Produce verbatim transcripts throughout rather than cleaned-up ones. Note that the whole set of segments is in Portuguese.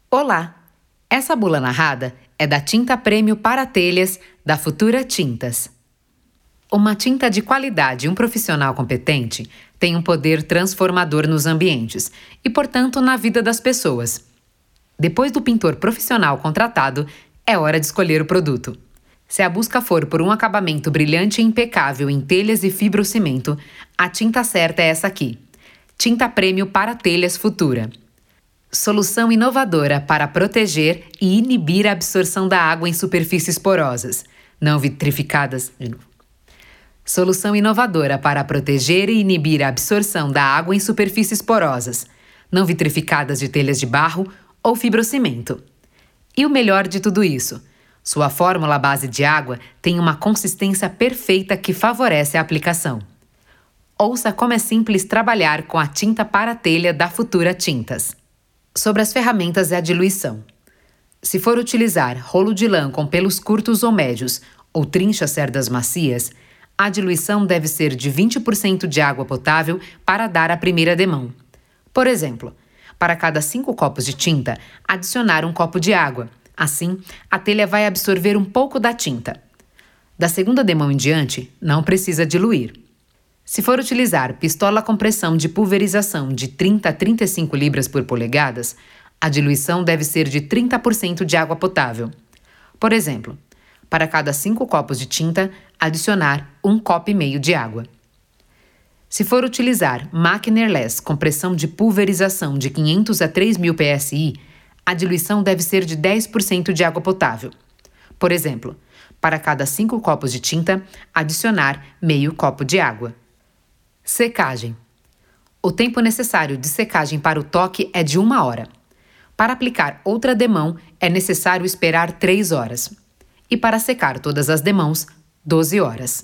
Olá! Essa bula narrada é da tinta prêmio para telhas da Futura Tintas. Uma tinta de qualidade e um profissional competente tem um poder transformador nos ambientes e, portanto, na vida das pessoas. Depois do pintor profissional contratado, é hora de escolher o produto. Se a busca for por um acabamento brilhante e impecável em telhas e fibrocimento, a tinta certa é essa aqui. Tinta prêmio para telhas Futura. Solução inovadora para proteger e inibir a absorção da água em superfícies porosas, não vitrificadas. De novo. Solução inovadora para proteger e inibir a absorção da água em superfícies porosas, não vitrificadas de telhas de barro ou fibrocimento. E o melhor de tudo isso, sua fórmula à base de água tem uma consistência perfeita que favorece a aplicação. Ouça como é simples trabalhar com a tinta para telha da Futura Tintas. Sobre as ferramentas e a diluição. Se for utilizar rolo de lã com pelos curtos ou médios ou trinchas cerdas macias, a diluição deve ser de vinte por cento de água potável para dar a primeira demão. Por exemplo, para cada cinco copos de tinta, adicionar um copo de água. Assim, a telha vai absorver um pouco da tinta. Da segunda demão em diante, não precisa diluir. Se for utilizar pistola com pressão de pulverização de trinta a trinta e cinco libras por polegadas, a diluição deve ser de trinta por cento de água potável. Por exemplo, para cada cinco copos de tinta, adicionar um copo e meio de água. Se for utilizar máquina airless com pressão de pulverização de quinhentos a três mil P S I, a diluição deve ser de dez por cento de água potável. Por exemplo, para cada cinco copos de tinta, adicionar meio copo de água. Secagem. O tempo necessário de secagem para o toque é de uma hora. Para aplicar outra demão, é necessário esperar três horas. E para secar todas as demãos, doze horas.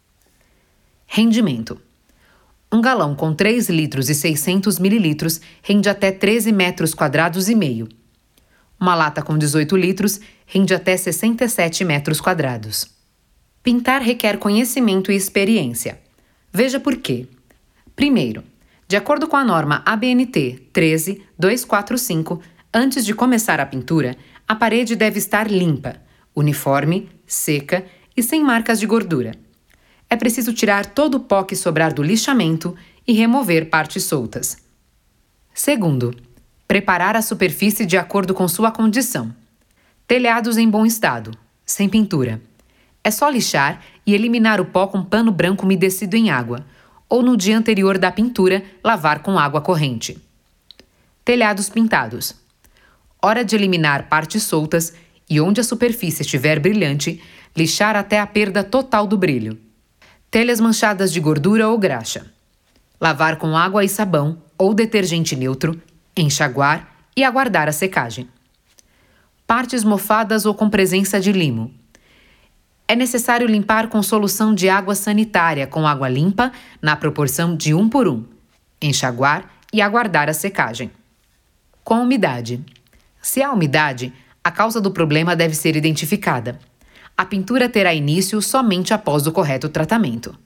Rendimento. Um galão com três litros e seiscentos mililitros rende até treze metros quadrados e meio. Uma lata com dezoito litros rende até sessenta e sete metros quadrados. Pintar requer conhecimento e experiência. Veja por quê. Primeiro, de acordo com a norma A B N T treze ponto duzentos e quarenta e cinco, antes de começar a pintura, a parede deve estar limpa, uniforme, seca e sem marcas de gordura. É preciso tirar todo o pó que sobrar do lixamento e remover partes soltas. Segundo, preparar a superfície de acordo com sua condição. Telhados em bom estado, sem pintura. É só lixar e eliminar o pó com pano branco umedecido em água, ou no dia anterior da pintura, lavar com água corrente. Telhados pintados. Hora de eliminar partes soltas e onde a superfície estiver brilhante, lixar até a perda total do brilho. Telhas manchadas de gordura ou graxa. Lavar com água e sabão ou detergente neutro, enxaguar e aguardar a secagem. Partes mofadas ou com presença de limo. É necessário limpar com solução de água sanitária com água limpa na proporção de um por um, enxaguar e aguardar a secagem. Com umidade. Se há umidade, a causa do problema deve ser identificada. A pintura terá início somente após o correto tratamento.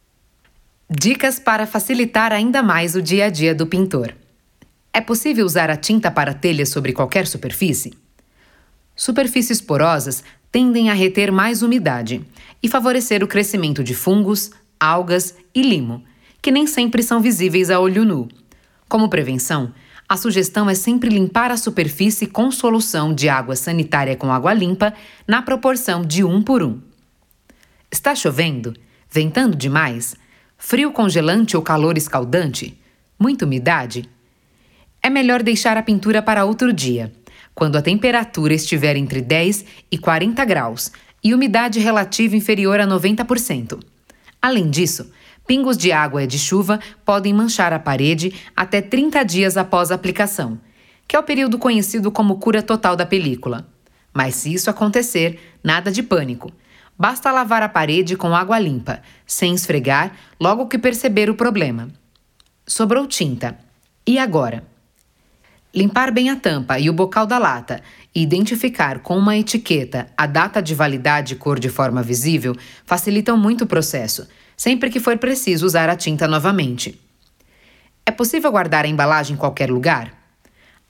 Dicas para facilitar ainda mais o dia a dia do pintor. É possível usar a tinta para telha sobre qualquer superfície? Superfícies porosas tendem a reter mais umidade e favorecer o crescimento de fungos, algas e limo, que nem sempre são visíveis a olho nu. Como prevenção, a sugestão é sempre limpar a superfície com solução de água sanitária com água limpa na proporção de um por um. Está chovendo? Ventando demais? Frio congelante ou calor escaldante? Muita umidade? É melhor deixar a pintura para outro dia, quando a temperatura estiver entre dez e quarenta graus e umidade relativa inferior a noventa por cento. Além disso, pingos de água e de chuva podem manchar a parede até trinta dias após a aplicação, que é o período conhecido como cura total da película. Mas se isso acontecer, nada de pânico. Basta lavar a parede com água limpa, sem esfregar, logo que perceber o problema. Sobrou tinta. E agora? Limpar bem a tampa e o bocal da lata e identificar com uma etiqueta a data de validade e cor de forma visível facilitam muito o processo, sempre que for preciso usar a tinta novamente. É possível guardar a embalagem em qualquer lugar?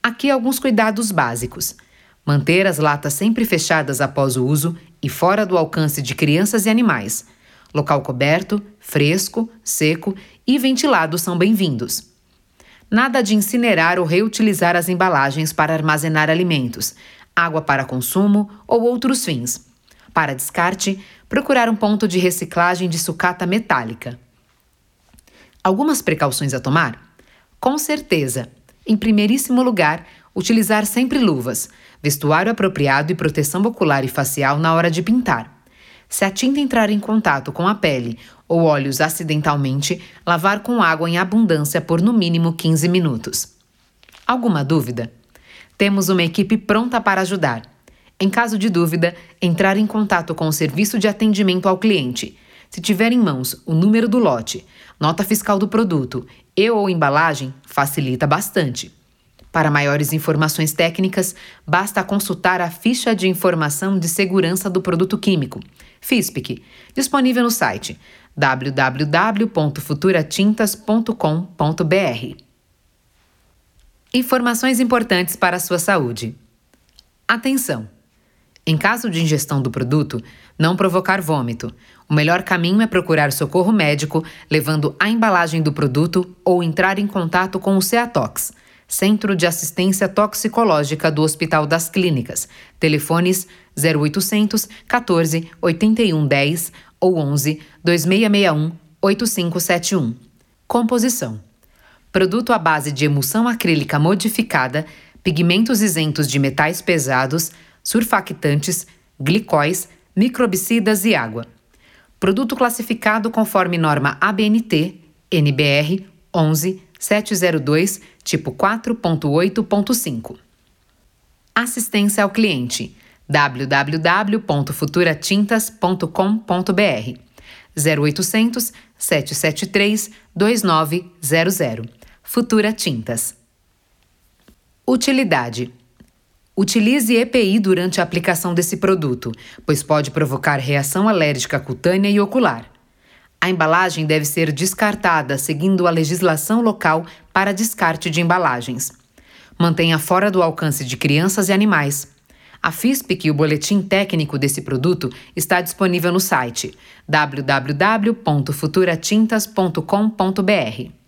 Aqui alguns cuidados básicos. Manter as latas sempre fechadas após o uso e fora do alcance de crianças e animais. Local coberto, fresco, seco e ventilado são bem-vindos. Nada de incinerar ou reutilizar as embalagens para armazenar alimentos, água para consumo ou outros fins. Para descarte, procurar um ponto de reciclagem de sucata metálica. Algumas precauções a tomar? Com certeza! Em primeiríssimo lugar, utilizar sempre luvas, vestuário apropriado e proteção ocular e facial na hora de pintar. Se a tinta entrar em contato com a pele ou olhos acidentalmente, lavar com água em abundância por no mínimo quinze minutos. Alguma dúvida? Temos uma equipe pronta para ajudar. Em caso de dúvida, entrar em contato com o serviço de atendimento ao cliente. Se tiver em mãos o número do lote, nota fiscal do produto e ou embalagem, facilita bastante. Para maiores informações técnicas, basta consultar a Ficha de Informação de Segurança do Produto Químico, FISPIC, disponível no site w w w ponto futura tintas ponto com ponto b r. Informações importantes para a sua saúde. Atenção! Em caso de ingestão do produto, não provocar vômito. O melhor caminho é procurar socorro médico, levando a embalagem do produto ou entrar em contato com o CEATOX, Centro de Assistência Toxicológica do Hospital das Clínicas. Telefones zero oitocentos, quatorze, oitenta e um, dez ou onze, dois seis seis um, oito cinco sete um. Composição: produto à base de emulsão acrílica modificada, pigmentos isentos de metais pesados, surfactantes, glicóis, microbicidas e água. Produto classificado conforme norma A B N T, N B R onze mil setecentos e dois, tipo quatro ponto oito ponto cinco. Assistência ao cliente: w w w ponto futura tintas ponto com ponto b r, zero oitocentos, sete sete três, dois nove zero zero. Futura Tintas. Utilidade: utilize E P I durante a aplicação desse produto, pois pode provocar reação alérgica cutânea e ocular. A embalagem deve ser descartada seguindo a legislação local para descarte de embalagens. Mantenha fora do alcance de crianças e animais. A FISPIC e o boletim técnico desse produto está disponível no site w w w ponto futura tintas ponto com ponto b r.